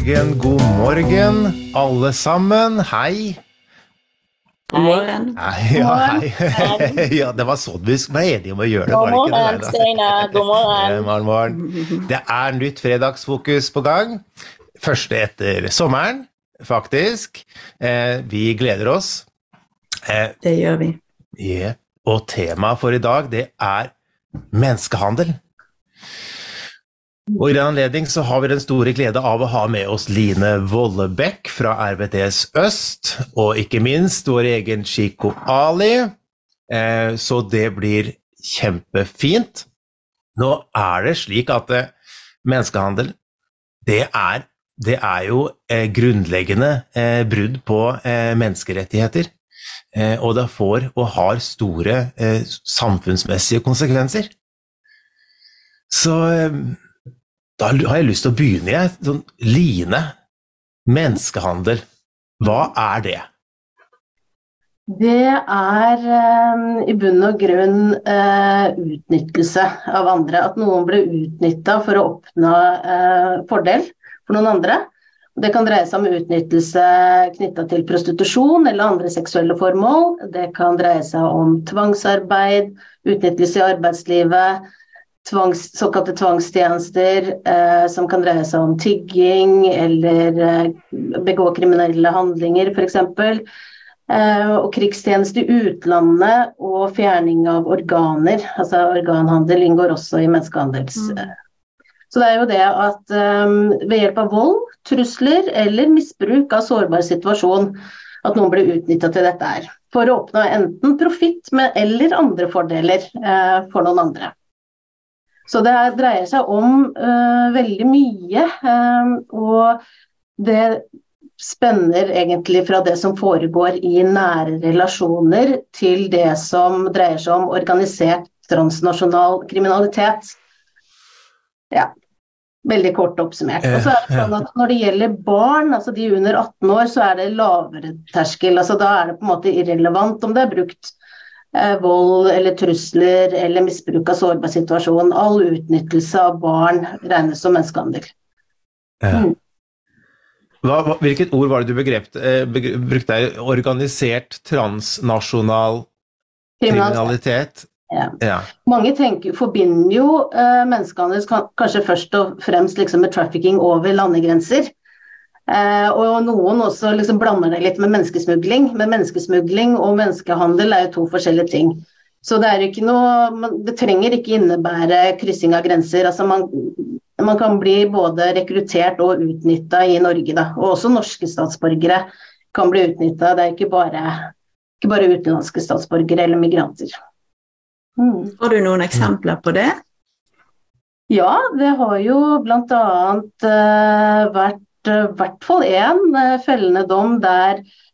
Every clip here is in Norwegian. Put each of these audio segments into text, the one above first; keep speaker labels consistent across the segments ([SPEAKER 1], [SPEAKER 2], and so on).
[SPEAKER 1] god morgen, alle sammen. Hei.
[SPEAKER 2] God morgen.
[SPEAKER 1] Hei. Ja, det var sånn vi var enige om å gjøre det.
[SPEAKER 2] God morgen, Steinar. God morgen.
[SPEAKER 1] Morgen. Det nytt fredagsfokus på gang. Første etter sommeren, faktisk. Vi gleder oss.
[SPEAKER 2] Det gjør vi.
[SPEAKER 1] Ja. Og temaet for i dag, det menneskehandel. Og i den anledning så har vi den store glede av å ha med oss Line Vollebekk fra RVTS Øst, og ikke minst vår egen Chico Ali. Så det blir kjempefint. Nå det slik at menneskehandel, det jo grunnleggende brudd på menneskerettigheter, og det får og har store samfunnsmessige konsekvenser. Så da har jeg lyst til å begynne, sånn, Line, menneskehandel, hva det?
[SPEAKER 3] Det i bunn og grunn utnyttelse av andre, at noen blir utnyttet for å oppnå fordel for noen andre. Det kan dreie seg om utnyttelse knyttet til prostitusjon eller andre seksuelle formål. Det kan dreie seg om tvangsarbeid, utnyttelse i arbeidslivet, såkalte tvangstjenester, som kan dreie seg om tigging eller begå kriminelle handlinger, for eksempel. Og krigstjeneste i utlandet og fjerning av organer, altså organhandel inngår også i menneskehandels. Så det jo det at ved hjelp av vold, trusler eller misbruk av sårbar situasjon, at noen blir utnyttet til dette for å oppnå enten profitt eller andre fordeler for noen andre. Så det dreier seg om veldig mye, og det spenner egentlig fra det som foregår i nære relasjoner til det som dreier seg om organisert transnasjonal kriminalitet. Ja, veldig kort oppsummert. Og så det sånn at når det gjelder barn, altså de under 18 år, så det lavere terskel. Altså da det på en måte irrelevant om det brukt vold eller trusler eller misbruk av sårbar situasjon. All utnyttelse av barn regnes som menneskehandel.
[SPEAKER 1] Hvilket ord var det du brukte? Organisert transnasjonal kriminalitet?
[SPEAKER 3] Ja. Mange forbinder jo menneskehandel kanskje først og fremst liksom med trafficking over landegrenser. Og noen også liksom blander det litt med menneskesmugling, men menneskesmugling og menneskehandel jo to forskjellige ting. Så det ikke noe, det trenger ikke innebære kryssing av grenser, altså man kan bli både rekruttert og utnyttet i Norge da, og også norske statsborgere kan bli utnyttet, det ikke bare utenlandske statsborgere eller migranter.
[SPEAKER 2] Har du noen eksempler på det?
[SPEAKER 3] Ja, det har jo blant annet vært i hvert fall fellende dom der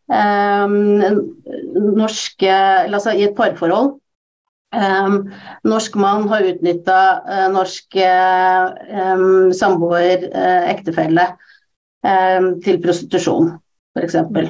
[SPEAKER 3] altså i et parforhold, norsk mann har utnyttet norsk samboer, ektefelle til prostitusjon, for eksempel.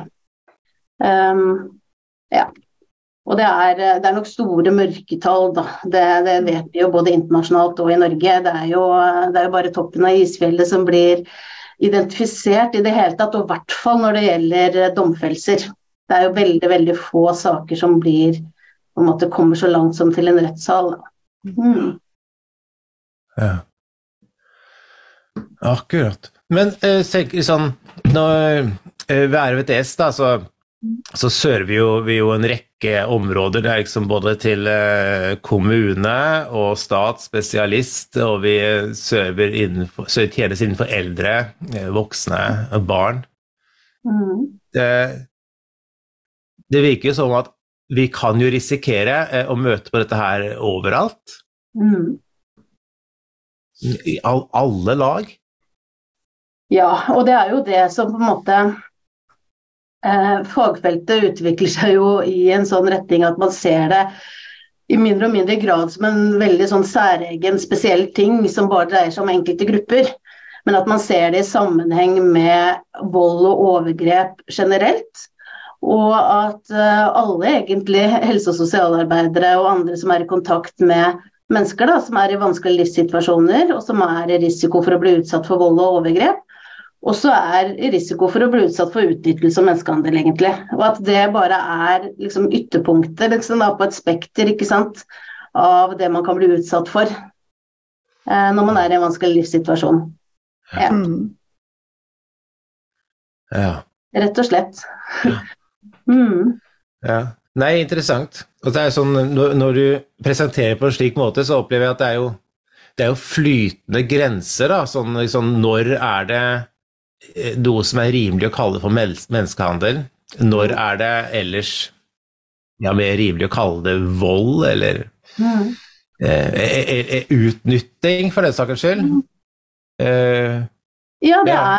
[SPEAKER 3] Ja. Og det nok store mørketall da, det vet vi jo både internasjonalt og i Norge, det jo bare toppen av isfjellet som blir identifisert i det hele tatt, og i hvert fall når det gjelder domfellelser. Det jo veldig, veldig få saker som blir, på en måte kommer så langt som til en rettssal.
[SPEAKER 1] Ja. Akkurat. Men sånn, ved RVTS da, så server vi jo en rekke områder, det liksom både til kommune og statsspesialist, og vi server tjenester innenfor eldre, voksne og barn. Det virker jo som at vi kan jo risikere å møte på dette her overalt. I alle lag.
[SPEAKER 3] Ja, og det jo det som på en måte fagfeltet utvikler seg jo i en sånn retning at man ser det i mindre og mindre grad som en veldig sånn særegen, spesiell ting som bare dreier seg om enkelte grupper, men at man ser det i sammenheng med vold og overgrep generelt, og at alle egentlig helse- og sosialarbeidere og andre som i kontakt med mennesker da, som i vanskelige livssituasjoner, og som i risiko for å bli utsatt for vold og overgrep, Og så risiko for å bli utsatt for utnyttelse og menneskehandel egentlig. Og at det bare liksom ytterpunkter liksom da, på et spekter, ikke sant, av det man kan bli utsatt for når man I en vanskelig livssituasjon. Ja.
[SPEAKER 1] Ja.
[SPEAKER 3] Rett og slett.
[SPEAKER 1] Ja. Ja. Nei, interessant. Og det sånn, når du presenterer på en slik måte, så opplever jeg at det jo flytende grenser da, sånn liksom, når det noe som rimelig å kalle for menneskehandel, når det ellers mer rimelig å kalle det vold, eller utnytting for den sakens skyld.
[SPEAKER 3] Ja,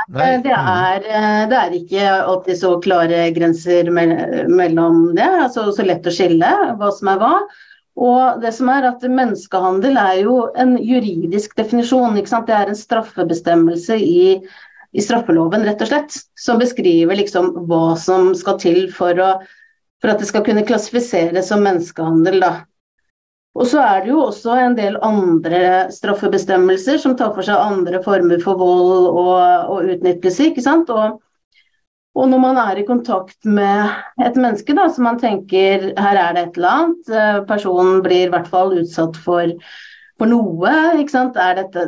[SPEAKER 3] det ikke alltid så klare grenser mellom det, altså så lett å skille hva som hva. Og det som at menneskehandel jo en juridisk definisjon, ikke sant? Det en straffebestemmelse I straffeloven, rett og slett, som beskriver liksom hva som skal til for at det skal kunne klassifiseres som menneskehandel, da. Og så det jo også en del andre straffebestemmelser som tar for seg andre former for vold og utnyttelse, ikke sant? Og når man I kontakt med et menneske da, som man tenker, her det et eller annet, personen blir I hvert fall utsatt for noe, ikke sant?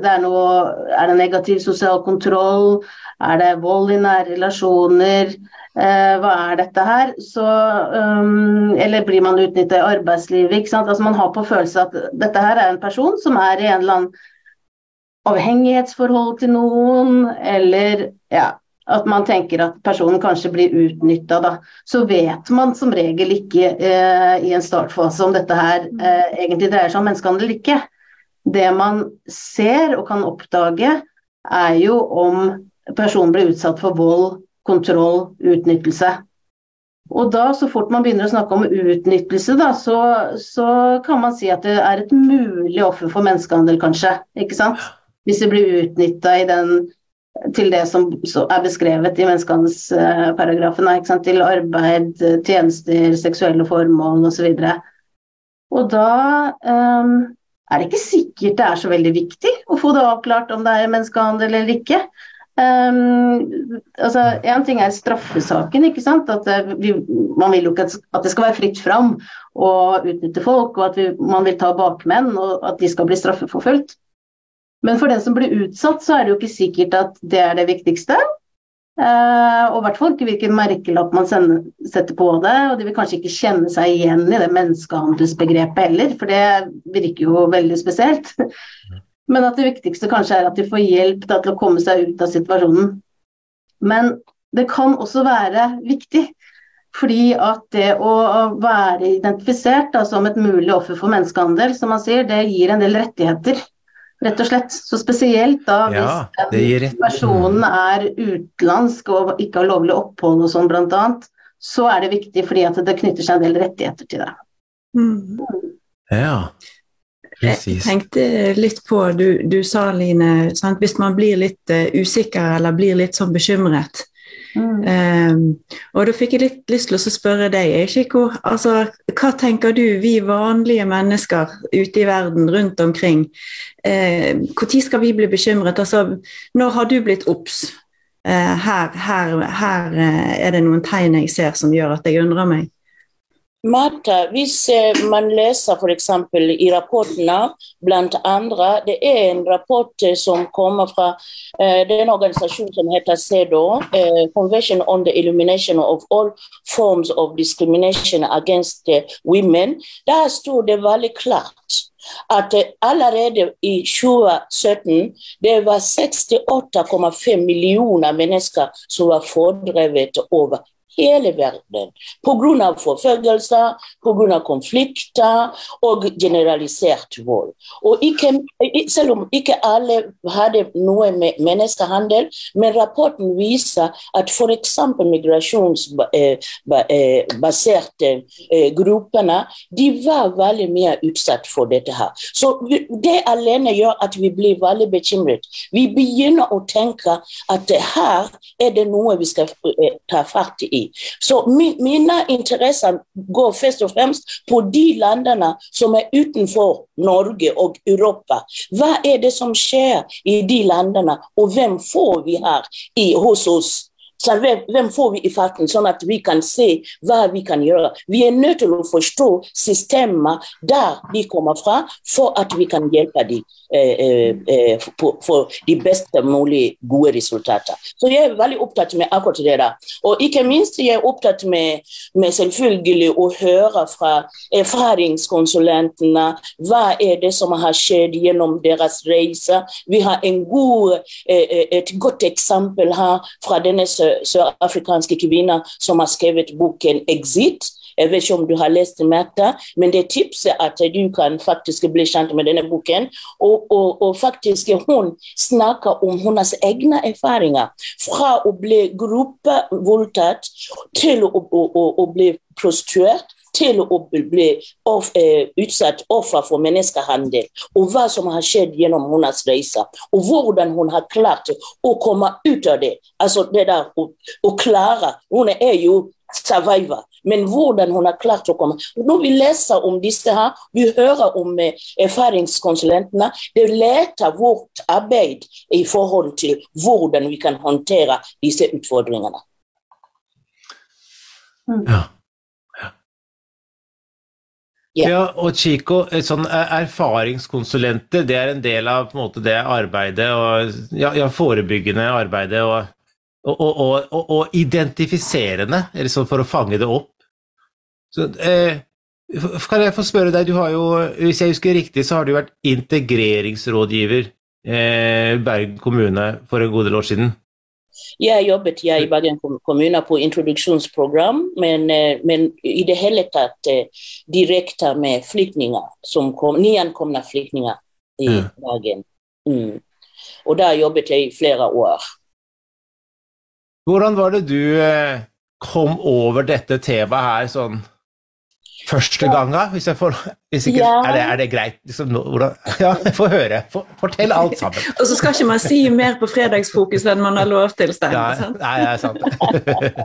[SPEAKER 3] Det negativ sosial kontroll, det vold I nære relasjoner, hva dette her? Så, eller blir man utnyttet I arbeidslivet, ikke sant? Altså man har på følelse at dette her en person som I en eller annen avhengighetsforhold til noen, eller ja, at man tenker at personen kanskje blir utnyttet da, så vet man som regel ikke I en startfase om dette her egentlig dreier seg om menneskehandel eller ikke. Det man ser og kan oppdage jo om personen blir utsatt for vold, kontroll, utnyttelse. Og da, så fort man begynner å snakke om utnyttelse da, så kan man si at det et mulig offer for menneskehandel kanskje, ikke sant? Hvis det blir utnyttet til det som beskrevet I menneskehandelsparagrafen, ikke sant? Til arbeid, tjenester, seksuelle formål og så videre. Og da det ikke sikkert det så veldig viktig å få det avklart om det menneskehandel eller ikke. Altså, en ting straffesaken, ikke sant? At man vil jo ikke at det skal være fritt fram og utnytte folk, og at man vil ta bakmenn, og at de skal bli straffeforfølgt. Men for den som blir utsatt, så det jo ikke sikkert at det det viktigste. Og I hvert fall ikke hvilken merkelapp man setter på det, og de vil kanskje ikke kjenne seg igjen I det menneskehandelsbegrepet heller, for det virker jo veldig spesielt. Men at det viktigste kanskje at de får hjelp til å komme seg ut av situasjonen. Men det kan også være viktig, fordi at det å være identifisert da, som et mulig offer for menneskehandel, som man sier, det gir en del rettigheter. Rett og slett, så spesielt da hvis personen utenlandsk og ikke har lovlig opphold og sånn blant annet, så det viktig fordi at det knytter seg en del rettigheter til det.
[SPEAKER 1] Ja, precis.
[SPEAKER 2] Jeg tenkte litt på, du sa Line, sant? Hvis man blir litt usikker eller blir litt sånn bekymret, og da fikk jeg litt lyst til å spørre deg, Chico, altså, hva tenker du, vi vanlige mennesker ute I verden, rundt omkring, hvor tid skal vi bli bekymret? Altså, når har du blitt obs? Her det noen tegn jeg ser som gjør at jeg undrer meg.
[SPEAKER 4] Martha, hvis man leser for eksempel I rapportene, blant andre, det en rapport som kommer fra den organisasjon som heter CEDAW, Convention on the Elimination of All Forms of Discrimination Against Women. Der står det veldig klart at allerede I 2017, det var 68,5 millioner mennesker som var fordrevet over hele verden, på grunn av forfølgelser, på grunn av konflikter og generalisert vold. Og selv om ikke alle hadde noe med menneskehandel, men rapporten viser at for eksempel migrasjonsbaserte gruppene, de var veldig mye utsatt for dette her. Så det alene gjør at vi blir veldig bekymret. Vi begynner å tenke at her det noe vi skal ta fatt I. Så mina intressen går først og fremst på de landene som utenfor Norge og Europa. Hva det som skjer i de landene, og hvem får vi her hos oss? Så hvem får vi i farten, sånn at vi kan se hva vi kan gjøre. Vi nødt til å forstå systemet der de kommer fra, for at vi kan hjelpe dem for de beste mulige gode resultater. Så jeg veldig opptatt med akkurat det der. Og ikke minst jeg opptatt med selvfølgelig å høre fra erfaringskonsulentene, hva det som har skjedd gjennom deres reise. Vi har et godt eksempel her fra denne sørafrikanske kvinner som har skrevet boken Exit. Jeg vet ikke om du har lest Märta, men det tipset at du kan faktisk bli kjent med denne boken, og faktisk hun snakker om hennes egne erfaringer, fra å bli gruppevoldtatt til å bli prostituert, til å bli utsatt offer for menneskehandel, og hva som har skjedd gjennom hennes reise, og hvordan hun har klart å komme ut av det. Altså det der å klare, hun jo survivor, men hvordan hun har klart å komme. Når vi leser om disse her, vi hører om erfaringskonsulentene, det leter vårt arbeid i forhold til hvordan vi kan håndtere disse utfordringene.
[SPEAKER 1] Ja, og Chico, sånn erfaringskonsulenter, det en del av på en måte det arbeidet, og forebyggende arbeidet, og identifiserende, eller sånn for å fange det opp. Så, kan jeg få spørre deg, du har jo, hvis jeg husker riktig, så har du vært integreringsrådgiver i Bergen kommune for en god del år siden.
[SPEAKER 4] Jeg jobbet i Bergen kommune på introduksjonsprogram, men i det hele tatt direkte med flyktninger, nyankomne flyktninger i Bergen. Og da jobbet jeg i flere år.
[SPEAKER 1] Hvordan var det du kom over dette temaet her sånn første gangen? Hvis ikke, det greit? Liksom, ja, få høre. Fortell alt sammen.
[SPEAKER 2] Og så skal ikke man si mer på fredagsfokus enn man har lov til, Steinar.
[SPEAKER 1] Sant? Nei, sant.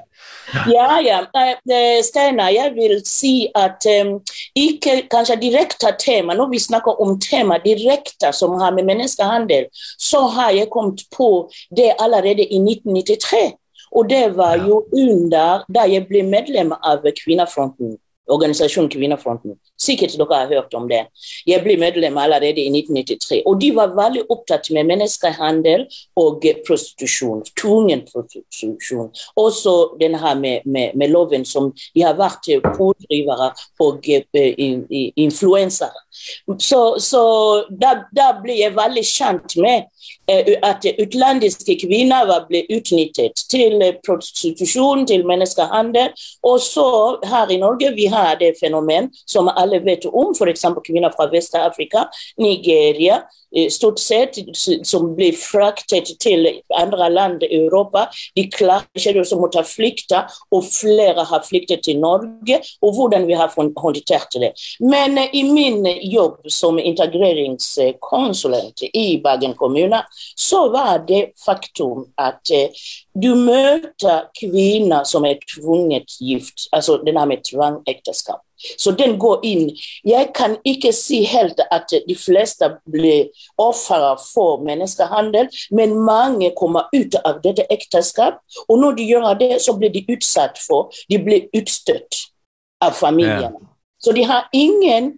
[SPEAKER 4] Steinar, jeg vil si at ikke kanskje direkte tema, når vi snakker om tema direkte som har med menneskehandel, så har jeg kommet på det allerede i 1993. Og det var jo da jeg ble medlem av Kvinnefronten, organisasjonen Kvinnefronten. Sikkert dere har hørt om det. Jeg ble medlem allerede i 1993, og de var veldig opptatt med menneskehandel og prostitusjon, tvungen prostitusjon. Også denne her med loven som de har vært pådrivere og influensere. Så da ble jeg veldig kjent med at utlandiske kvinner var ble utnyttet til prostitusjon, til menneskehandel, og så her i Norge vi har det fenomen som alle vet om, for eksempel kvinner fra Vest-Afrika, Nigeria, stort sett, som blir fraktet til andre land i Europa. De klarer ikke å måtte flykte, og flere har flyktet til Norge, og hvordan vi har håndtert det. Men i min jobb som integreringskonsulent i Bergen kommune, så var det faktum at du møter kvinner som tvunget gift, altså den her med tvangekteskap. Så den går inn. Jeg kan ikke si helt at de fleste blir offer for menneskehandel, men mange kommer ut av dette ekteskap, og når de gjør det, så blir de utsatt de blir utstøtt av familien. Så de har ingen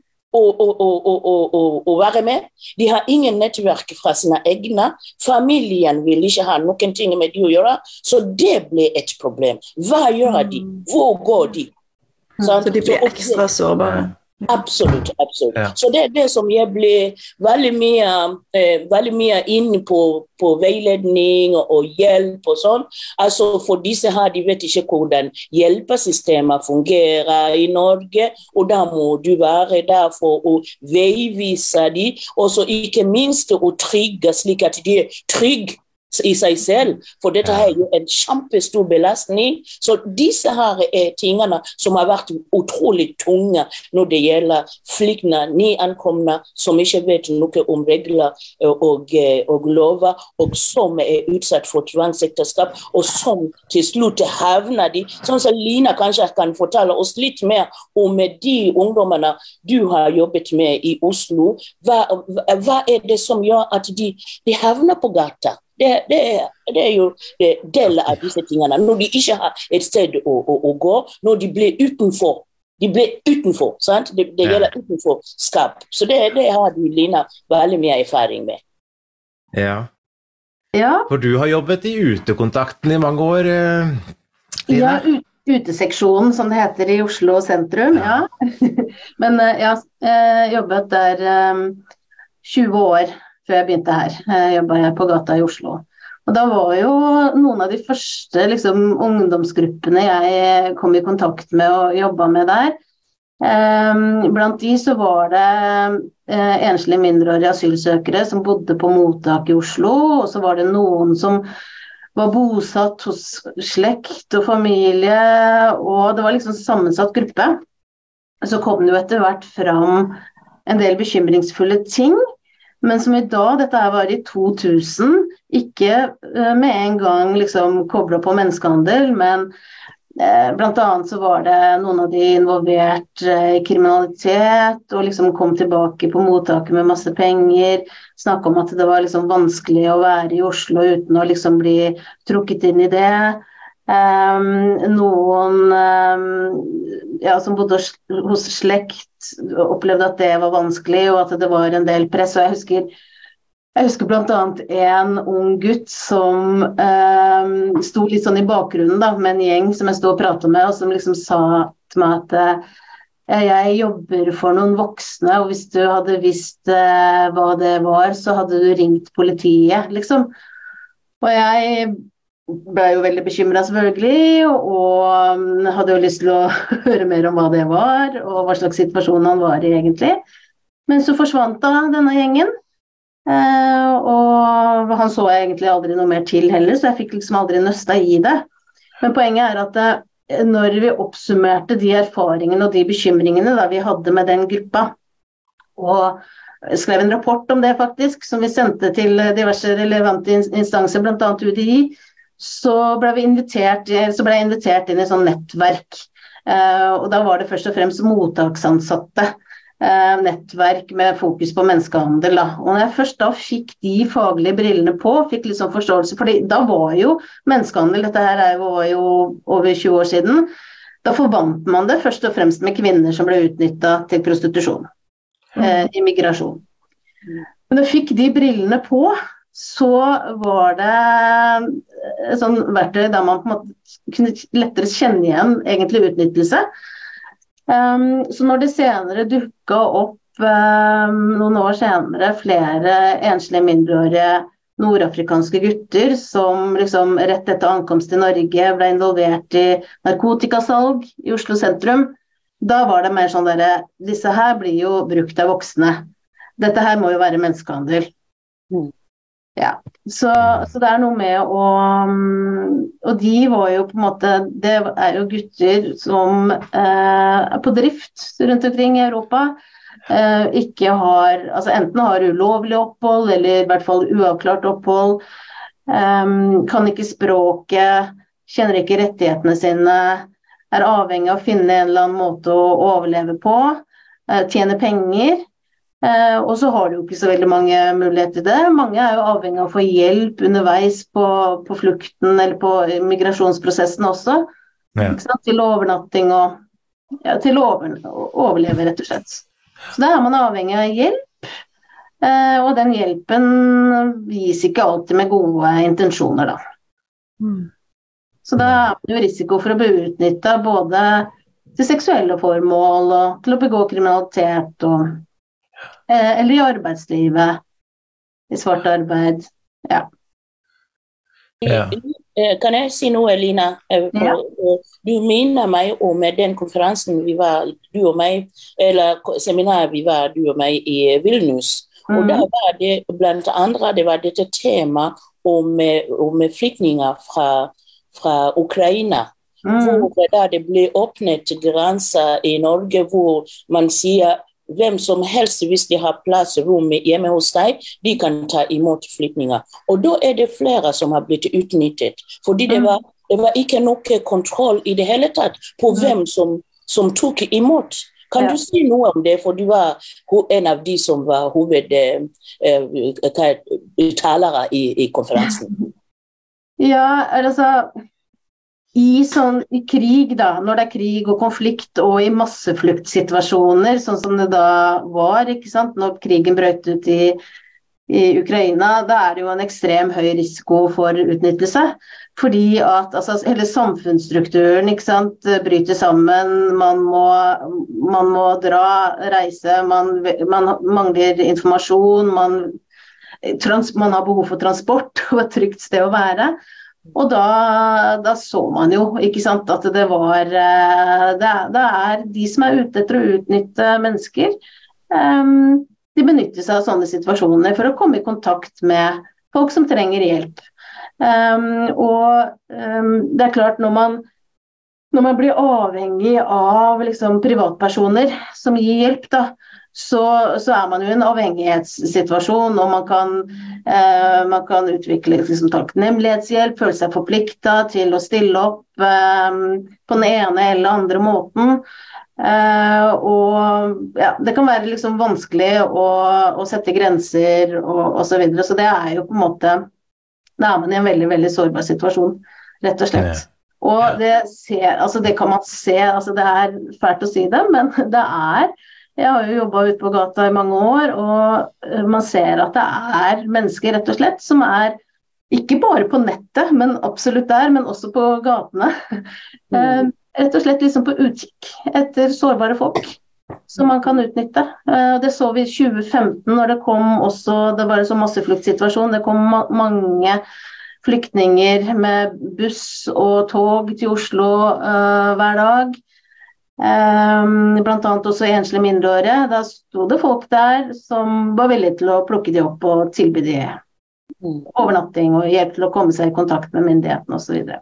[SPEAKER 4] å være med. De har ingen nettverk fra sine egne. Familien vil ikke ha noen ting med de å gjøre, så det blir et problem. Hva gjør de? Hvor går de?
[SPEAKER 2] Så de blir ekstra sårbare.
[SPEAKER 4] Absolutt. Ja. Så det det som jeg blir veldig mye inne på veiledning og hjelp og sånn. Altså for disse her, de vet ikke hvordan hjelpesystemet fungerer i Norge, og da må du være der for å veivise dem, og så ikke minst å trygge slik at de trygge i seg selv, for dette her er jo en kjempestor belastning. Så disse her tingene som har vært utrolig tunge når det gjelder flyktninger, nyankomne, som ikke vet noe om regler og lover, og som utsatt for tvangsekteskap, og som til slutt havner de, sånn som Lina kanskje kan fortelle oss litt mer om de ungdommene du har jobbet med i Oslo. Hva det som gjør at de havner på gata? Det jo del av disse tingene. Når de ikke har et sted å gå, når de blir utenfor. Sant? Det gjelder utenforskap. Så det har du, Lina, veldig mye erfaring med.
[SPEAKER 1] Ja. For du har jobbet i utekontakten i mange år, Lina?
[SPEAKER 3] Ja, uteseksjonen, som det heter i Oslo sentrum, ja. Men jeg jobbet der 20 år før jeg begynte her. Jobbet jeg på gata i Oslo. Og da var jo noen av de første ungdomsgruppene jeg kom i kontakt med og jobbet med der. Blant de så var det enslige mindreårige asylsøkere som bodde på mottak i Oslo, og så var det noen som var bosatt hos slekt og familie, og det var liksom sammensatt gruppe. Så kom det jo etter hvert fram en del bekymringsfulle ting, men som i dag, dette her var i 2000, ikke med en gang liksom koblet på menneskehandel, men blant annet så var det noen av de involvert i kriminalitet, og liksom kom tilbake på mottaket med masse penger, snakket om at det var liksom vanskelig å være i Oslo uten å liksom bli trukket inn i det. Noen som bodde hos slekt opplevde at det var vanskelig og at det var en del press, og jeg husker blant annet en ung gutt som sto litt sånn i bakgrunnen da, med en gjeng som jeg stod og pratet med, og som liksom sa til meg at jeg jobber for noen voksne, og hvis du hadde visst hva det var, så hadde du ringt politiet, liksom. Og jeg ble jo veldig bekymret selvfølgelig, og hadde jo lyst til å høre mer om hva det var, og hva slags situasjon han var i egentlig. Men så forsvant da denne gjengen, og han så jeg egentlig aldri noe mer til heller, så jeg fikk liksom aldri nøsta i det. Men poenget at når vi oppsummerte de erfaringene og de bekymringene da vi hadde med den gruppa, og skrev en rapport om det faktisk, som vi sendte til diverse relevante instanser, blant annet UDI, så ble jeg invitert inn i sånn nettverk, og da var det først og fremst mottaksansatte, nettverk med fokus på menneskehandel da. Og når jeg først da fikk de faglige brillene på, fikk liksom forståelse, fordi da var jo menneskehandel, dette her var jo over 20 år siden, da forbandt man det først og fremst med kvinner som ble utnyttet til prostitusjon, immigrasjon. Men da jeg fikk de brillene på, så var det et sånn verktøy der man på en måte kunne lettere kjenne igjen egentlig utnyttelse. Så når det senere dukket opp noen år senere flere enslige mindreårige nordafrikanske gutter som liksom rett etter ankomst til Norge ble involvert i narkotikasalg i Oslo sentrum, da var det mer sånn disse her blir jo brukt av voksne. Dette her må jo være menneskehandel. Ja, så det noe med og de var jo på en måte, det jo gutter som på drift rundt omkring i Europa, ikke har, altså enten har ulovlig opphold, eller i hvert fall uavklart opphold, kan ikke språket, kjenner ikke rettighetene sine, avhengig av å finne en eller annen måte å overleve på, tjene penger, og så har du jo ikke så veldig mange muligheter til det. Mange jo avhengig av å få hjelp underveis på flukten eller på migrasjonsprosessen også, ikke sant? Til overnatting og til å overleve rett og slett. Så da man avhengig av hjelp, og den hjelpen viser ikke alltid med gode intensjoner da. Så da man jo risiko for å bli utnyttet både til seksuelle formål og til å begå kriminalitet eller i arbeidslivet, i svart arbeid, ja.
[SPEAKER 4] Kan jeg si noe, Lina? Du minner meg om den konferansen vi var, du og meg, eller seminar vi var, du og meg i Vilnius. Og da var det blant andre, det var dette tema om flyktninger fra Ukraina. Hvor da det blir åpnet grenser i Norge, hvor man sier hvem som helst, hvis de har plass rom hjemme hos deg, de kan ta imot flyktninger. Og da det flere som har blitt utnyttet, fordi det var ikke noe kontroll i det hele tatt på hvem som tok imot. Kan du si noe om det, for du var en av de som var hovedtalere i konferansen?
[SPEAKER 3] Ja, altså... I krig da, når det krig og konflikt og i massefluktsituasjoner, sånn som det da var, ikke sant, når krigen brøt ut i Ukraina, da det jo en ekstrem høy risiko for utnyttelse, fordi at hele samfunnsstrukturen, ikke sant, bryter sammen, man må reise, man mangler informasjon, man har behov for transport og et trygt sted å være. Og da så man jo, ikke sant, at det de som ute etter å utnytte mennesker, de benytter seg av sånne situasjoner for å komme i kontakt med folk som trenger hjelp. Og det klart, når man blir avhengig av liksom, privatpersoner som gir hjelp da, så man jo i en avhengighetssituasjon, og man kan utvikle liksom, takknemlighetshjelp, føle seg forpliktet til å stille opp på den ene eller andre måten. Og ja, det kan være liksom, vanskelig å sette grenser og så videre, så det jo på en måte, da man i en veldig, veldig sårbar situasjon, rett og slett. Og det kan man se, det fælt å si det, men det jeg har jo jobbet ute på gata i mange år, og man ser at det mennesker rett og slett som ikke bare på nettet, men absolutt der, men også på gatene. Rett og slett liksom på utkikk etter sårbare folk som man kan utnytte. Det så vi i 2015 når det var en sånn massefluktsituasjon, det kom mange flyktninger med buss og tog til Oslo hver dag. Blant annet også enslige mindreårige. Da stod det folk der som var villige til å plukke de opp og tilby de overnatting og hjelp til å komme seg i kontakt med myndighetene og så videre.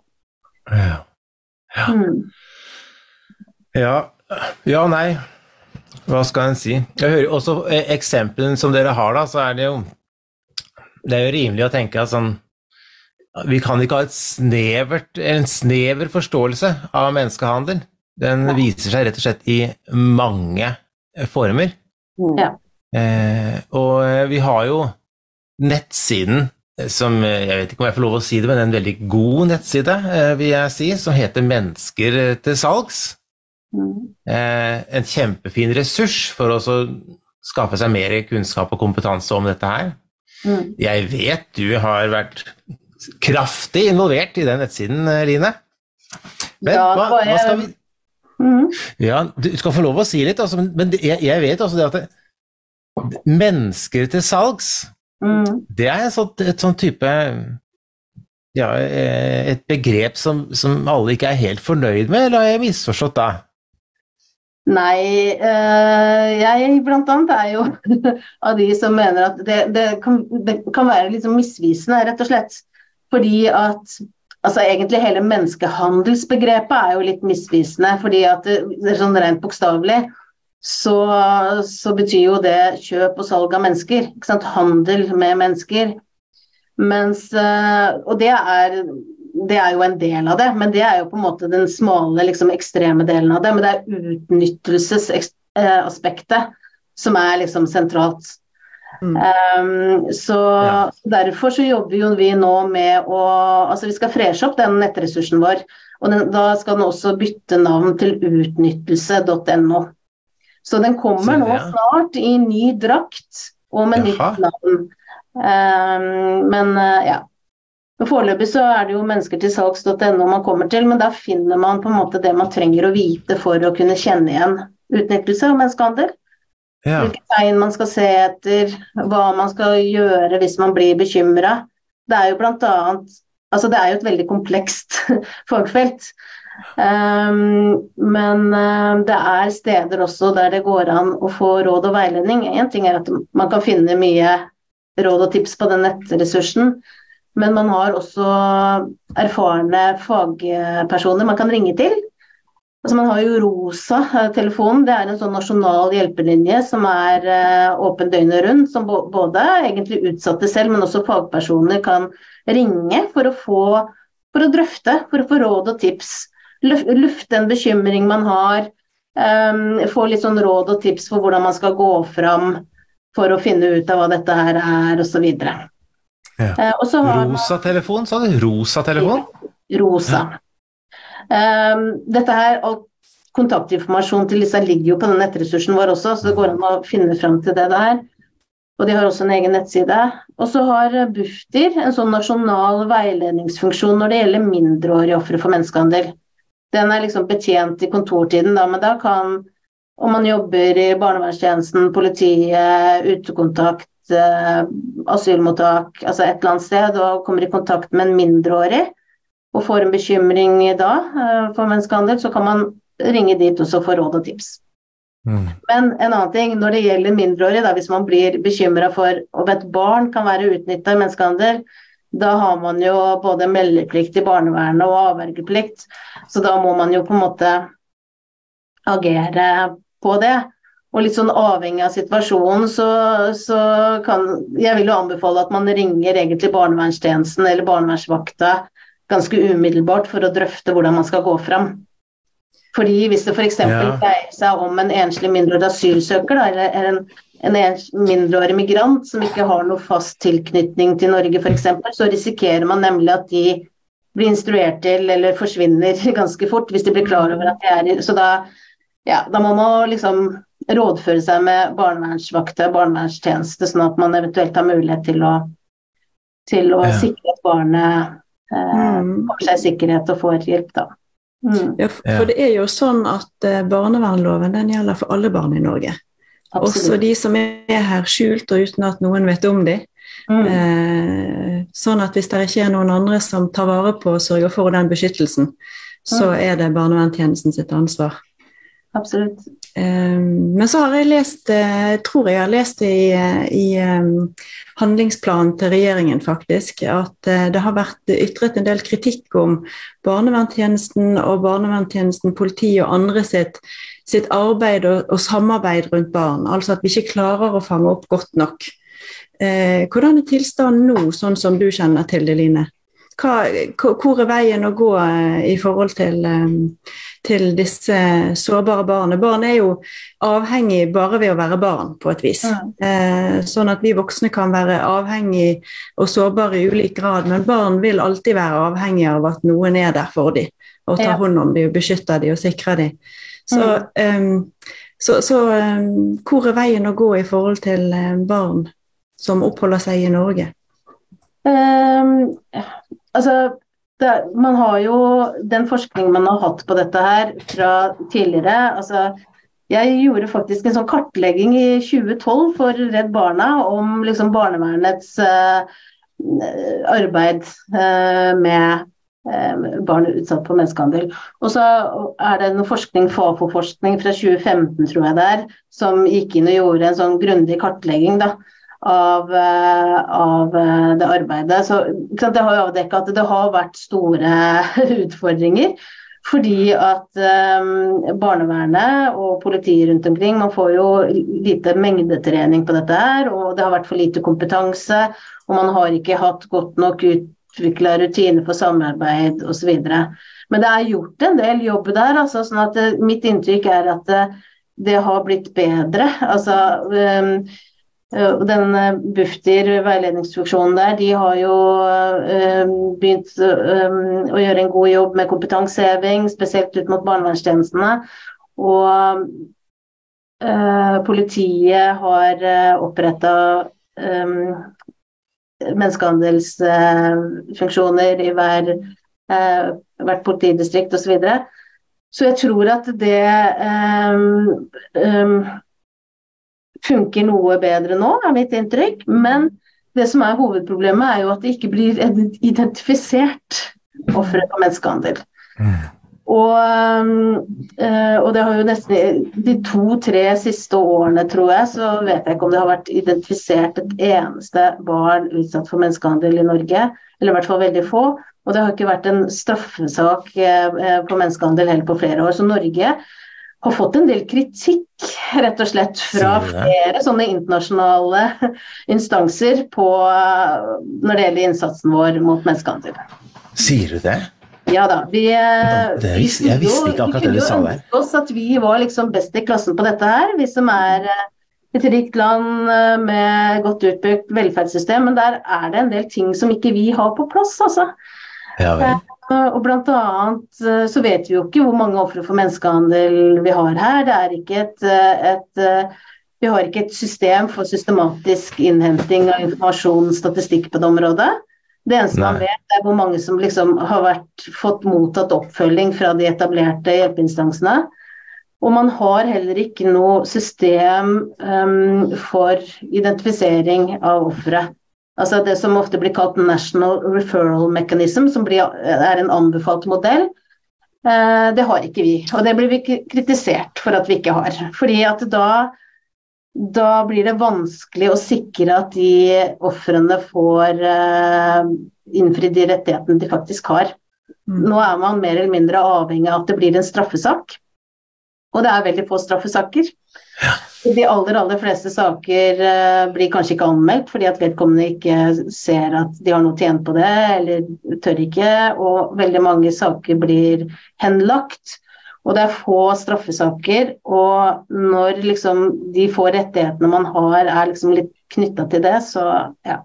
[SPEAKER 1] Ja, nei. Hva skal en si? Jeg hører også eksempelen som dere har da, så det jo rimelig å tenke at sånn, vi kan ikke ha en snever forståelse av menneskehandel. Den viser seg rett og slett i mange former. Og vi har jo nettsiden, som jeg vet ikke om jeg får lov å si det, men en veldig god nettside, vil jeg si, som heter Mennesker til salgs. En kjempefin ressurs for å skaffe seg mer kunnskap og kompetanse om dette her. Jeg vet du har vært kraftig involvert i den nettsiden, Line. Men hva skal vi... Ja, du skal få lov å si litt, men jeg vet også det at mennesker til salgs, det et sånn type, ja, et begrep som alle ikke helt fornøyd med, eller har jeg misforstått da?
[SPEAKER 3] Nei, jeg blant annet jo av de som mener at det kan være liksom misvisende, rett og slett, fordi at egentlig hele menneskehandelsbegrepet jo litt misvisende, fordi at det sånn rent bokstavelig, så betyr jo det kjøp og salg av mennesker, ikke sant? Handel med mennesker, og det jo en del av det, men det jo på en måte den smale, liksom ekstreme delen av det, men det utnyttelsesaspektet som liksom sentralt. Så derfor så jobber jo vi nå med vi skal freshe opp den nettressursen vår, og da skal den også bytte navn til utnyttelse.no. Så den kommer nå snart i ny drakt og med nytt navn. Men ja, foreløpig så det jo mennesker til salgs.no man kommer til, men da finner man på en måte det man trenger å vite for å kunne kjenne igjen utnyttelse og menneskehandel. Hvilke tegn man skal se etter, hva man skal gjøre hvis man blir bekymret. Det jo blant annet, det jo et veldig komplekst fagfelt, men det steder også der det går an å få råd og veiledning. En ting at man kan finne mye råd og tips på den nettressursen, men man har også erfarne fagpersoner man kan ringe til. Altså man har jo ROSA-telefonen, det en sånn nasjonal hjelpelinje som åpen døgnet rundt, som både egentlig utsatte selv, men også fagpersoner kan ringe for å drøfte, for å få råd og tips, lufte en bekymring man har, få litt sånn råd og tips for hvordan man skal gå fram for å finne ut av hva dette her og så videre.
[SPEAKER 1] Ja. ROSA-telefon, sa du? ROSA-telefon?
[SPEAKER 3] ROSA. Ja. Dette her, og kontaktinformasjon til disse ligger jo på den nettressursen vår også, så det går an å finne frem til det der. Og de har også en egen nettside. Og så har Bufdir en sånn nasjonal veiledningsfunksjon når det gjelder mindreårige ofre for menneskehandel. Den liksom betjent i kontortiden, da, men da kan, om man jobber i barnevernstjenesten, politiet, utekontakt, asylmottak, altså et eller annet sted, og kommer i kontakt med en mindreårig, og får en bekymring da for menneskehandel, så kan man ringe dit og så få råd og tips. Men en annen ting, når det gjelder mindreårige, da, hvis man blir bekymret for om et barn kan være utnyttet i menneskehandel, da har man jo både meldeplikt i barnevernet og avvergeplikt, så da må man jo på en måte agere på det. Og litt sånn avhengig av situasjonen, så kan, jeg vil jo anbefale at man ringer egentlig barnevernstjenesten eller barnevernsvakta ganske umiddelbart for å drøfte hvordan man skal gå frem. Fordi hvis det for eksempel dreier seg om en enslig mindreårig asylsøker, da, eller en mindreårig migrant som ikke har noe fast tilknytning til Norge for eksempel, så risikerer man nemlig at de blir instruert til eller forsvinner ganske fort hvis de blir klar over at de så da må man liksom rådføre seg med barnevernsvakter, barnevernstjeneste, sånn at man eventuelt har mulighet til å sikre at barnet får seg sikkerhet og får hjelp da.
[SPEAKER 2] Ja, for det jo sånn at barnevernloven den gjelder for alle barn i Norge. Absolutt. Også de som her skjult og uten at noen vet om de. Sånn at hvis det ikke noen andre som tar vare på og sørger for den beskyttelsen, så det barnevernstjenesten sitt ansvar.
[SPEAKER 3] Absolutt.
[SPEAKER 2] Men så har jeg lest, tror jeg har lest i handlingsplanen til regjeringen faktisk, at det har vært ytret en del kritikk om barnevernstjenesten og barnevernstjenesten, politi og andre sitt arbeid og samarbeid rundt barn, altså at vi ikke klarer å fange opp godt nok. Hvordan tilstanden nå, sånn som du kjenner til det, Line? Hvor veien å gå i forhold til disse sårbare barna? Barn jo avhengig bare ved å være barn på et vis. Sånn at vi voksne kan være avhengig og sårbare i ulik grad, men barn vil alltid være avhengig av at noen der for dem, og tar hånd om dem, og beskytter dem og sikrer dem. Så hvor veien å gå i forhold til barn som oppholder seg i Norge? Man har jo den forskning man har hatt på dette her fra tidligere, jeg gjorde faktisk en sånn kartlegging i 2012 for Redd Barna om liksom barnevernets arbeid med barn utsatt for menneskehandel. Og så det noe forskning, FAFO-forskning fra 2015 tror jeg som gikk inn og gjorde en sånn grundig kartlegging da, av det arbeidet. Så det har jo avdekket at det har vært store utfordringer, fordi at barnevernet og politiet rundt omkring, man får jo lite mengdetrening på dette her, og det har vært for lite kompetanse, og man har ikke hatt godt nok utviklet rutiner for samarbeid og så videre. Men det gjort en del jobb der, sånn at mitt inntrykk at det har blitt bedre. Den Bufdir veiledningsfunksjonen der, de har jo begynt å gjøre en god jobb med kompetanseheving, spesielt ut mot barnevernstjenestene, og politiet har opprettet menneskehandelsfunksjoner i hvert politidistrikt og så videre. Så jeg tror at det funker noe bedre nå, mitt inntrykk, men det som hovedproblemet jo at det ikke blir identifisert ofre for menneskehandel.
[SPEAKER 3] Og det har jo nesten de 2-3 siste årene, tror jeg, så vet jeg ikke om det har vært identifisert et eneste barn utsatt for menneskehandel i Norge, eller i hvert fall veldig få, og det har ikke vært en straffesak på menneskehandel heller på flere år, så Norge har fått en del kritikk, rett og slett, fra flere sånne internasjonale instanser når det gjelder innsatsen vår mot menneskehandel.
[SPEAKER 1] Sier du det?
[SPEAKER 3] Ja da,
[SPEAKER 1] jeg visste ikke akkurat det du sa der.
[SPEAKER 3] Vi oss at vi var liksom best i klassen på dette her, vi som et rikt land med godt utbygd velferdssystem, men der det en del ting som ikke vi har på plass, altså.
[SPEAKER 1] Ja vel.
[SPEAKER 3] Og blant annet så vet vi jo ikke hvor mange ofre for menneskehandel vi har her, det ikke vi har ikke et system for systematisk innhenting av informasjon, statistikk på det området. Det eneste man vet hvor mange som liksom har fått mottatt oppfølging fra de etablerte hjelpeinstansene. Og man har heller ikke noe system for identifisering av ofre. Altså det som ofte blir kalt National Referral Mechanism, som en anbefalt modell, det har ikke vi. Og det blir vi kritisert for at vi ikke har. Fordi at da blir det vanskelig å sikre at de ofrene får innfridd de rettighetene de faktisk har. Nå man mer eller mindre avhengig av at det blir en straffesak, og det veldig få straffesaker. De aller fleste saker blir kanskje ikke anmeldt, fordi at vedkommende ikke ser at de har noe tjent på det, eller tør ikke, og veldig mange saker blir henlagt. Og det få straffesaker, og når liksom de få rettighetene man har liksom litt knyttet til det, så ja.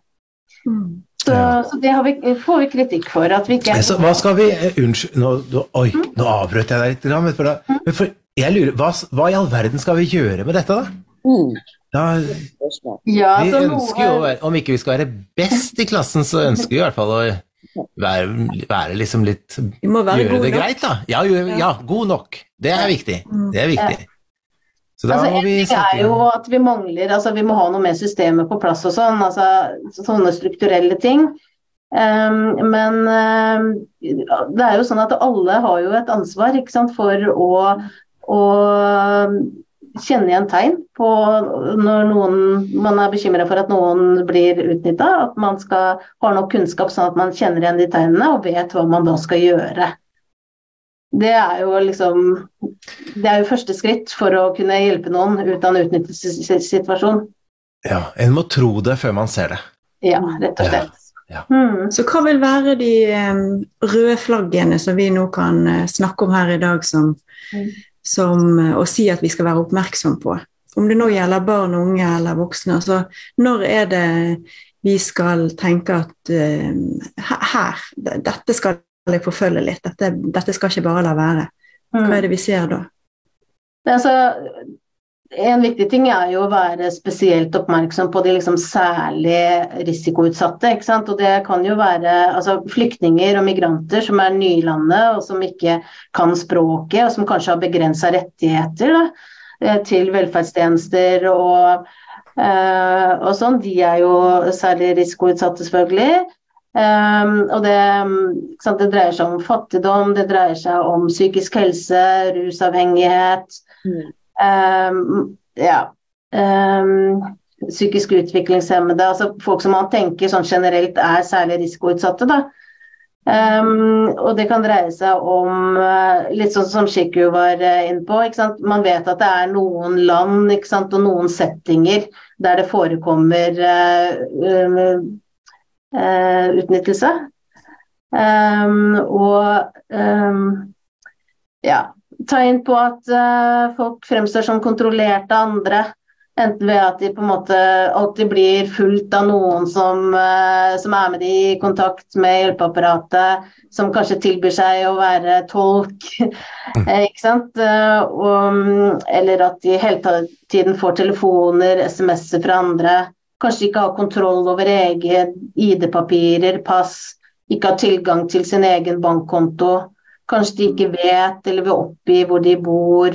[SPEAKER 3] Så det får vi kritikk for, at vi ikke...
[SPEAKER 1] Så hva skal vi... Unnskyld, nå avbrøt jeg deg litt, for jeg lurer, hva i all verden skal vi gjøre med dette da? Vi ønsker jo, om ikke vi skal være best i klassen, så ønsker vi i hvert fall å være liksom litt, gjøre det greit da. Ja, god nok. Det viktig. Det viktig. Så da må vi
[SPEAKER 3] jo at vi mangler, altså vi må ha noe mer systemer på plass og sånn, altså sånne strukturelle ting. Men det jo sånn at alle har jo et ansvar, ikke sant, for å kjenne igjen tegn på når man bekymret for at noen blir utnyttet, at man ha nok kunnskap sånn at man kjenner igjen de tegnene og vet hva man da skal gjøre. Det jo liksom, det jo første skritt for å kunne hjelpe noen ut av en utnyttelsessituasjon.
[SPEAKER 1] Ja, en må tro det før man ser det.
[SPEAKER 3] Ja, rett og slett.
[SPEAKER 1] Ja.
[SPEAKER 2] Så hva vil være de røde flaggene som vi nå kan snakke om her i dag som å si at vi skal være oppmerksom på? Om det nå gjelder barn, unge eller voksne, altså når det vi skal tenke at dette skal jeg forfølge litt, dette skal ikke bare la være. Hva det vi ser da? En viktig ting jo å være spesielt oppmerksom på de liksom særlig risikoutsatte, ikke sant? Og det kan jo være flyktninger og migranter som nye i landet, og som ikke kan språket, og som kanskje har begrenset rettigheter til velferdstjenester og sånn. De jo særlig risikoutsatte selvfølgelig. Og det dreier seg om fattigdom, det dreier seg om psykisk helse, rusavhengighet, psykisk utviklingshemmede, altså folk som man tenker sånn generelt særlig risikoutsatte da. Og det kan dreie seg om litt sånn som Chiku var inne på, ikke sant? Man vet at det noen land, ikke sant? Og noen settinger der det forekommer utnyttelse, tegn på at folk fremstår som kontrollerte andre, enten ved at de på en måte alltid blir fulgt av noen som med de i kontakt med hjelpeapparatet, som kanskje tilbyr seg å være tolk, ikke sant? Eller at de hele tiden får telefoner, sms'er fra andre, kanskje ikke har kontroll over egen ID-papirer, pass, ikke har tilgang til sin egen bankkonto, kanskje de ikke vet eller vil oppgi hvor de bor.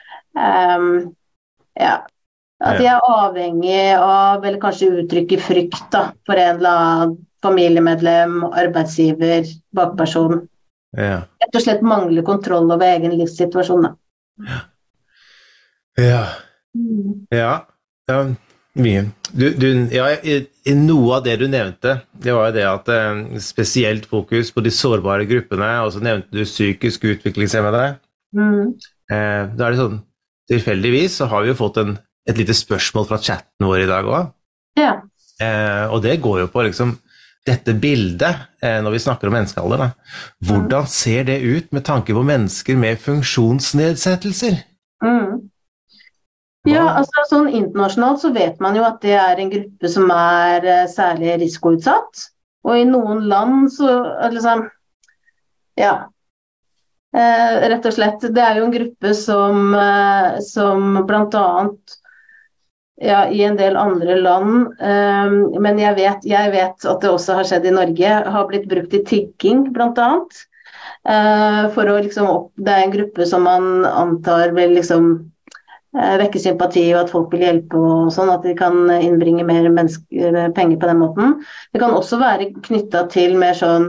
[SPEAKER 2] At de avhengig av, eller kanskje uttrykker frykt da, for en eller annen familiemedlem, arbeidsgiver, bakperson.
[SPEAKER 1] Ja.
[SPEAKER 3] Rett og slett mangler kontroll over egen livssituasjon. Da.
[SPEAKER 1] Ja. Ja. Ja. Mye. Ja, i noe av det du nevnte, det var jo det at spesielt fokus på de sårbare gruppene, og så nevnte du psykisk utviklingshemmede. Da det sånn, tilfeldigvis så har vi jo fått et lite spørsmål fra chatten vår i dag også.
[SPEAKER 3] Ja.
[SPEAKER 1] Og det går jo på liksom dette bildet, når vi snakker om menneskealder, da. Hvordan ser det ut med tanke på mennesker med funksjonsnedsettelser?
[SPEAKER 3] Ja, altså sånn internasjonalt så vet man jo at det en gruppe som særlig risikoutsatt, og i noen land så, liksom, ja, rett og slett, det jo en gruppe som blant annet, ja, i en del andre land, men jeg vet at det også har skjedd i Norge, har blitt brukt i tigging blant annet, for å liksom det en gruppe som man antar vil liksom vekke sympati og at folk vil hjelpe og sånn, at de kan innbringe mer penger på den måten. Det kan også være knyttet til mer sånn,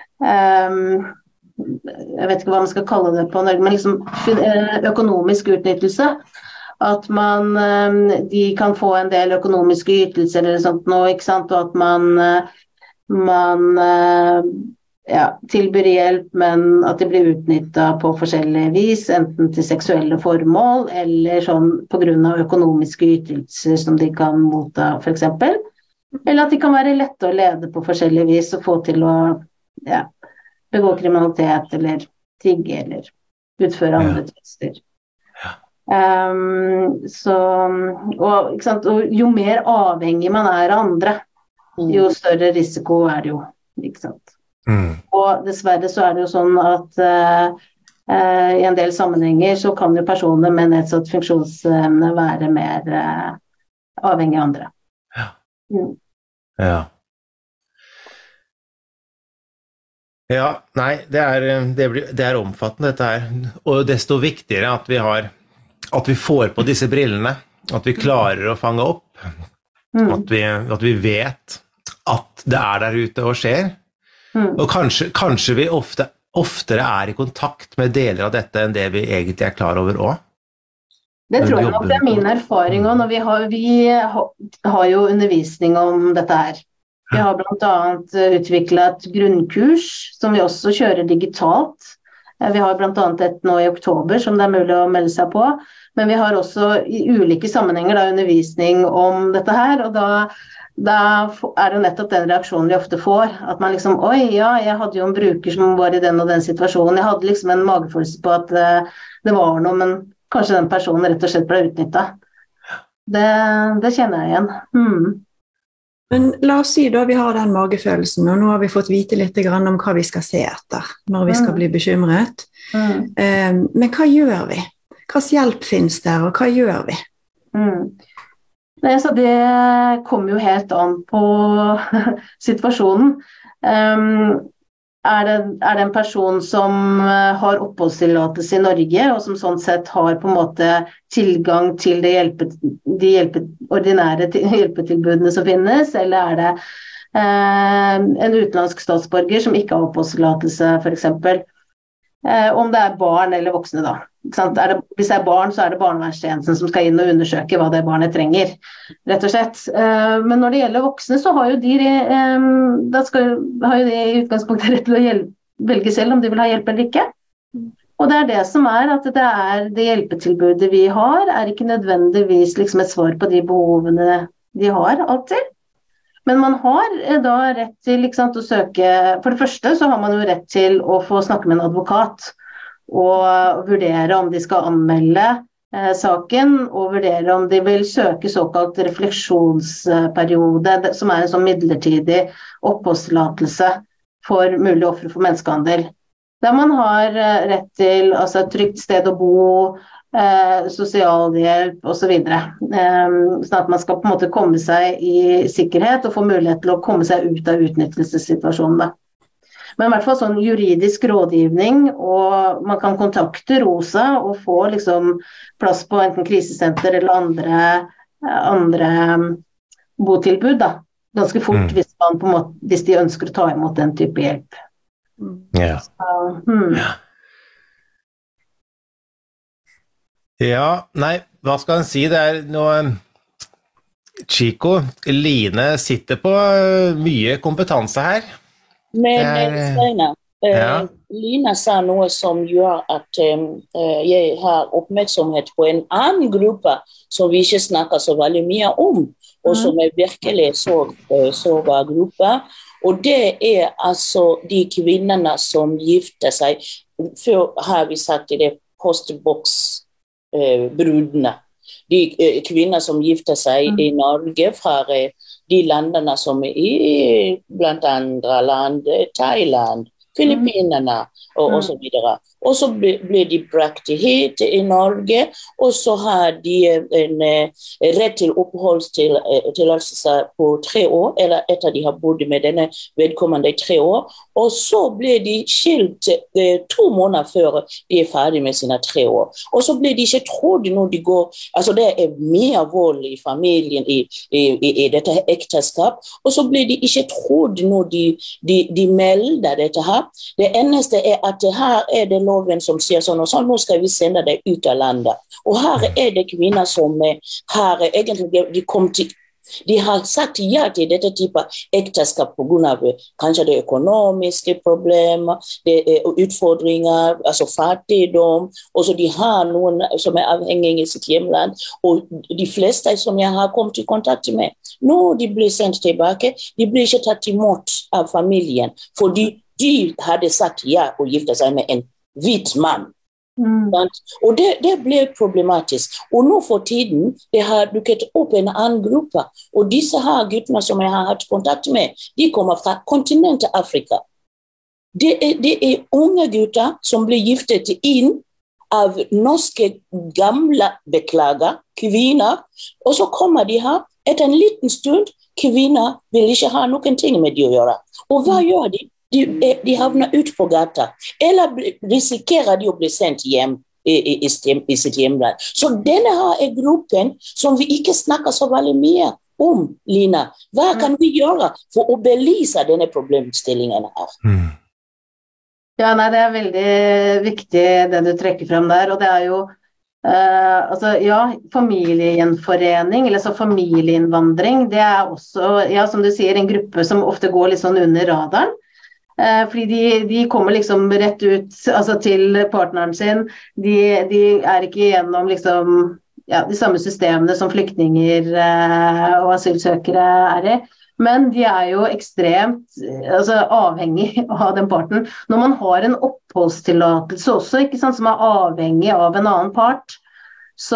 [SPEAKER 3] jeg vet ikke hva man skal kalle det på Norge, men liksom økonomisk utnyttelse. At de kan få en del økonomiske ytelser eller sånt nå, ikke sant, og at man tilbyr hjelp, men at de blir utnyttet på forskjellige vis, enten til seksuelle formål, eller sånn på grunn av økonomiske ytelser som de kan motta, for eksempel. Eller at de kan være lette å lede på forskjellige vis, og få til å begå kriminalitet, eller tigge, eller utføre andre tjenester. Og, ikke sant? Og jo mer avhengig man av andre, jo større risiko det jo, ikke sant? Og dessverre så det jo sånn at i en del sammenhenger så kan jo personer med nedsatt funksjonsevne være mer avhengig av andre.
[SPEAKER 1] Ja, nei, det omfattende dette her, og desto viktigere at vi får på disse brillene, at vi klarer å fange opp, at vi vet at det der ute og skjer, og kanskje vi oftere i kontakt med deler av dette enn det vi egentlig klar over også.
[SPEAKER 3] Det tror jeg nok, det min erfaring også, når vi har jo undervisning om dette her. Vi har blant annet utviklet et grunnkurs som vi også kjører digitalt. Vi har blant annet et nå i oktober som det mulig å melde seg på, men vi har også i ulike sammenhenger undervisning om dette her, og da det nettopp den reaksjonen vi ofte får, at man liksom, oi, ja, jeg hadde jo en bruker som var i den og den situasjonen, jeg hadde liksom en magefølelse på at det var noe, men kanskje den personen rett og slett ble utnyttet. Det kjenner jeg igjen.
[SPEAKER 2] Men la oss si da vi har den magefølelsen, og nå har vi fått vite litt om hva vi skal se etter når vi skal bli bekymret. Men hva gjør vi? Hva hjelp finnes der, og hva gjør vi?
[SPEAKER 3] Nei, så det kommer jo helt an på situasjonen. Det en person som har oppholdstillatelse i Norge, og som sånn sett har på en måte tilgang til de ordinære hjelpetilbudene som finnes, eller det en utenlandsk statsborger som ikke har oppholdstillatelse, for eksempel. Om det barn eller voksne da. Hvis det barn, så det barnevernstjenesten som skal inn og undersøke hva det barnet trenger, rett og slett. Men når det gjelder voksne, så har jo de i utgangspunktet rett til å velge selv om de vil ha hjelp eller ikke. Og det det som at det hjelpetilbudet vi har, ikke nødvendigvis liksom et svar på de behovene de har alltid. Men man har da rett til å søke, for det første så har man jo rett til å få snakke med en advokat, og vurdere om de skal anmelde saken, og vurdere om de vil søke såkalt refleksjonsperiode, som en sånn midlertidig oppholdstillatelse for mulig offer for menneskehandel. Der man har rett til et trygt sted å bo, sosialhjelp og så videre, sånn at man skal på en måte komme seg i sikkerhet og få mulighet til å komme seg ut av utnyttelsessituasjonen. Men i hvert fall sånn juridisk rådgivning, og man kan kontakte ROSA og få liksom plass på enten krisesenter eller andre botilbud da, ganske fort hvis de ønsker å ta imot den type hjelp.
[SPEAKER 1] Ja. Ja, nei, hva skal en si? Det noe Chico, Line sitter på mye kompetanse her.
[SPEAKER 4] Men Steiner,
[SPEAKER 1] ja.
[SPEAKER 4] Lina sa noe som gjør at jeg har oppmerksomhet på en annen gruppe som vi ikke snakker så veldig mye om, og som virkelig sårbar gruppe. Og det altså de kvinnerne som gifter seg. Før har vi sagt det postboksbrudene. De kvinner som gifter seg i Norge fra de landene som blant andre land, Thailand, Filippinene og så videre. Og så ble de brakt hit i Norge, og så har de en rett til oppholdstillatelse på 3 år, eller etter de har bodd med denne vedkommende i 3 år, og så ble de skilt 2 måneder før de ferdig med sine 3 år. Og så ble de ikke trodd når de går, altså det mye vold i familien, i dette ekteskap, og så ble de ikke trodd når de melder dette her. Det eneste at her det loven som sier sånn og sånn, nå skal vi sende deg ut av landet. Og her det kvinner som har egentlig de har sagt ja til dette type ekteskap på grunn av kanskje det økonomiske problemer, det utfordringer, altså fattigdom, og så de har noen som avhengige i sitt hjemland, og de fleste som jeg har kommet i kontakt med, når de blir sendt tilbake, de blir ikke tatt imot av familien, fordi de hadde sagt ja og gifte seg med en hvit mann. Og det ble problematisk. Og nå for tiden, det har dukket opp en annen gruppe, og disse her guttene som jeg har hatt kontakt med, de kommer fra kontinentet Afrika. Det unge gutter som blir giftet inn av norske gamle beklager, kvinner, og så kommer de her, etter en liten stund, kvinner vil ikke ha noen ting med de å gjøre. Og hva gjør de? De havner ut på gata, eller risikerer de å bli sendt hjem i sitt hjemland. Så denne her gruppen som vi ikke snakker så veldig mye om, Lina. Hva kan vi gjøre for å belyse denne problemstillingen her?
[SPEAKER 3] Ja, nei, det veldig viktig det du trekker frem der, og det jo altså, ja, familiegjenforening, eller så familieinnvandring, det også, ja, som du sier, en gruppe som ofte går litt sånn under radaren. Fordi de kommer liksom rett ut altså til partneren sin, de ikke gjennom liksom, ja, de samme systemene som flyktninger og asylsøkere i, men de jo ekstremt altså, avhengig av den parten. Når man har en oppholdstillatelse også, ikke sant, som avhengig av en annen part, så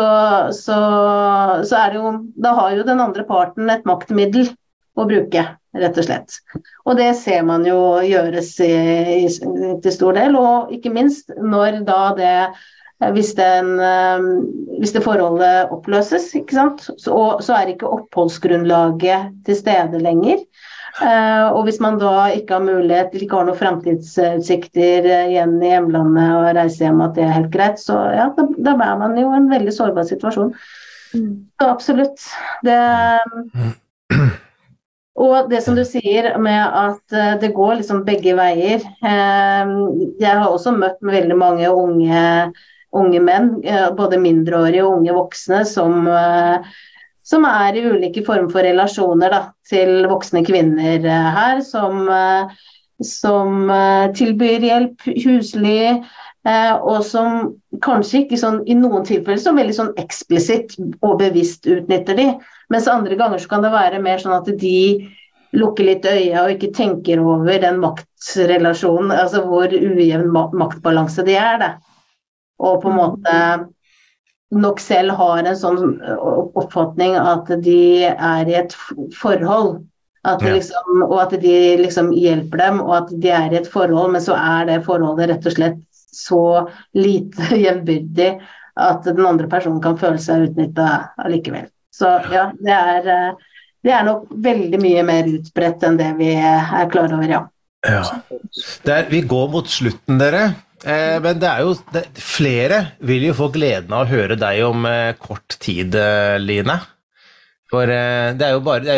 [SPEAKER 3] det jo, da har jo den andre parten et maktmiddel å bruke, rett og slett. Og det ser man jo gjøres til stor del, og ikke minst når da hvis det forholdet oppløses, ikke sant? Så ikke oppholdsgrunnlaget til stede lenger. Og hvis man da ikke har mulighet, ikke har noen fremtidsutsikter igjen i hjemlandet og reise hjem at det helt greit, så ja, da man jo i en veldig sårbar situasjon. Så absolutt. Og det som du sier med at det går liksom begge veier. Jeg har også møtt med veldig mange unge menn, både mindreårige og unge voksne, som i ulike former for relasjoner da, til voksne kvinner her, som tilbyr hjelp huslig, og som kanskje ikke sånn, i noen tilfeller så veldig sånn eksplisitt og bevisst utnytter de, mens andre ganger så kan det være mer sånn at de lukker litt øya og ikke tenker over den maktrelasjonen, altså hvor ujevn maktbalanse de det. Og på en måte nok selv har en sånn oppfatning at de i et forhold, at liksom, og at de liksom hjelper dem, og at de i et forhold, men så det forholdet rett og slett så lite jevnbyrdig at den andre personen kan føle seg utnyttet allikevel. Så ja, det nok veldig mye mer utbredt enn det vi klar over, ja.
[SPEAKER 1] Ja. Vi går mot slutten, dere. Men det jo flere vil jo få gleden av å høre deg om kort tid, Line. For det jo bare,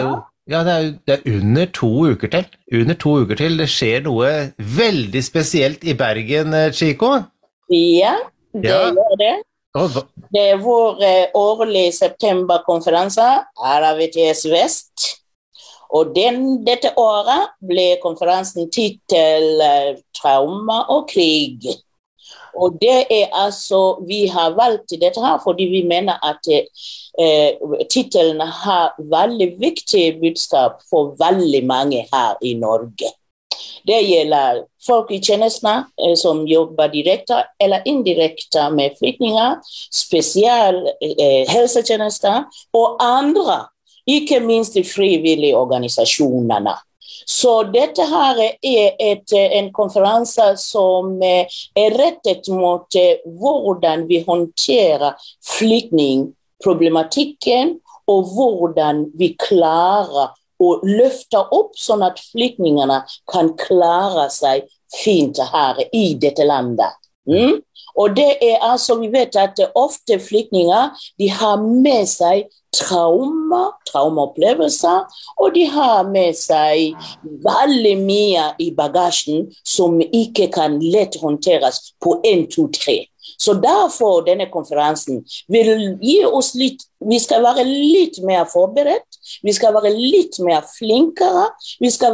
[SPEAKER 1] Ja, det er under 2 uker til. Under 2 uker til. Det skjer noe veldig spesielt i Bergen, Chico.
[SPEAKER 4] Ja, det
[SPEAKER 1] Ja.
[SPEAKER 4] gjør det. Det er vår årlige septemberkonferanse, RVTS Vest. Og dette året ble konferansen titel Trauma og krig. Og det er altså, vi har valgt dette her fordi vi mener at titelen har veldig viktig budskap for veldig mange her i Norge. Det gjelder folk i tjenestene som jobber direkte eller indirekte med flyktninger, spesial helsetjenester og andre, ikke minst de frivillige organisasjonene. Så dette her er en konferanse som er rettet mot hvordan vi håndterer flyktningproblematikken, og hvordan vi klarer å løfte opp sånn at flyktningene kan klare seg fint her i dette landet. Og det er altså, vi vet at ofte flyktninger, de har med seg traumaopplevelser, og de har med seg veldig mye i bagasjen som ikke kan lett håndteres på 1, 2, 3. Så derfor denne konferansen vil gi oss litt, vi skal være litt mer forberedt, vi skal være litt mer flinkere, vi skal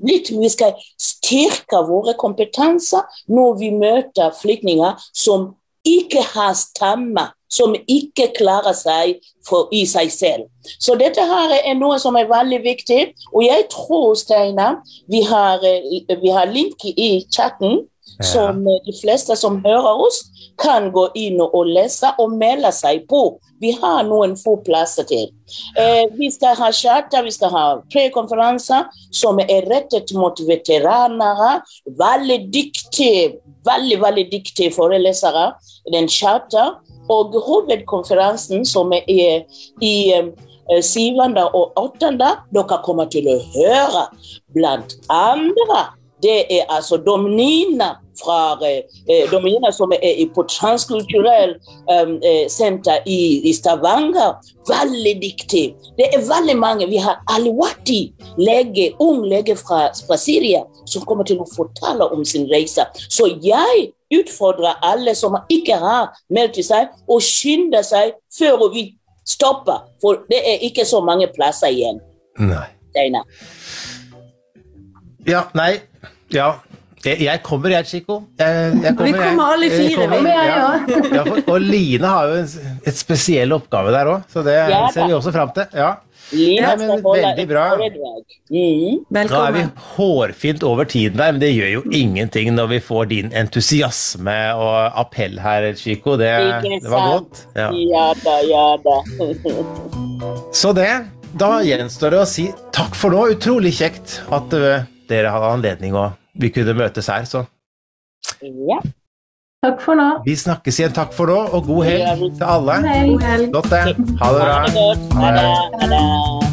[SPEAKER 4] styrke våre kompetanser når vi møter flyktninger som ikke har stemme, som ikke klarer seg i seg selv. Så dette her er noe som er veldig viktig, og jeg tror, Steinar, vi har link i chatten, som de fleste som hører oss kan gå inn og lese og melde seg på. Vi har noen få plasser til. Vi skal ha charter, vi skal ha prekonferanser som er rettet mot veteranere, veldig dyktige forelesere, den charter, og hovedkonferansen som er i 7. og 8. Dere kommer til å høre blant andre. Det er altså Domina som er på transkulturell senter i Stavanger. Veldig dyktig. Det er veldig mange. Vi har Aliwati, ung lege fra Syria, som kommer til å fortelle om sin reise. Så jeg utfordrer alle som ikke har meldt seg, og skynder seg før vi stopper, for det er ikke så mange plasser igjen.
[SPEAKER 1] Nei.
[SPEAKER 4] Steinar.
[SPEAKER 1] Ja, nei. Ja. Jeg kommer, Chico.
[SPEAKER 2] Vi kommer alle 4.
[SPEAKER 1] Og Line har jo et spesiell oppgave der også, så det ser vi også frem til. Ja.
[SPEAKER 4] Line
[SPEAKER 1] men veldig bra. Nå er vi hårfint over tiden der, men det gjør jo ingenting når vi får din entusiasme og appell her, Chico. Det var godt.
[SPEAKER 4] Ja da.
[SPEAKER 1] Så da gjenstår det å si takk for nå. Utrolig kjekt at dere hadde anledning og vi kunne møtes her, så.
[SPEAKER 4] Ja.
[SPEAKER 3] Takk for nå.
[SPEAKER 1] Vi snakkes igjen. Takk for nå, og god helg til alle.
[SPEAKER 2] God helg.
[SPEAKER 1] Godt det. Ha det bra.
[SPEAKER 4] Ha det.